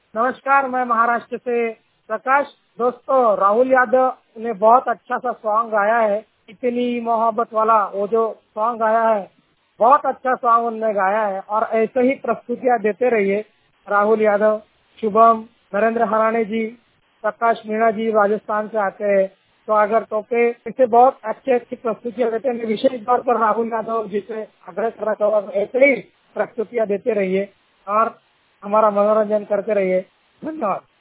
नमस्कार, मैं महाराष्ट्र से प्रकाश। दोस्तों, राहुल यादव ने बहुत अच्छा सा सॉन्ग गाया है, इतनी मोहब्बत वाला। वो जो सॉन्ग गाया है, बहुत अच्छा सॉन्ग उन्होंने गाया है। और ऐसे ही प्रस्तुतियां देते रहिए राहुल यादव, शुभम, नरेंद्र हराणे जी, प्रकाश मीणा जी राजस्थान से आते हैं। तो अगर टोपे ऐसे बहुत अच्छी प्रस्तुतियां देते हैं, विशेष तौर पर राहुल यादव जिसे आग्रह कर रहा था, ऐसे ही प्रस्तुतियां देते रहिए और हमारा मनोरंजन करते रहिए। धन्यवाद।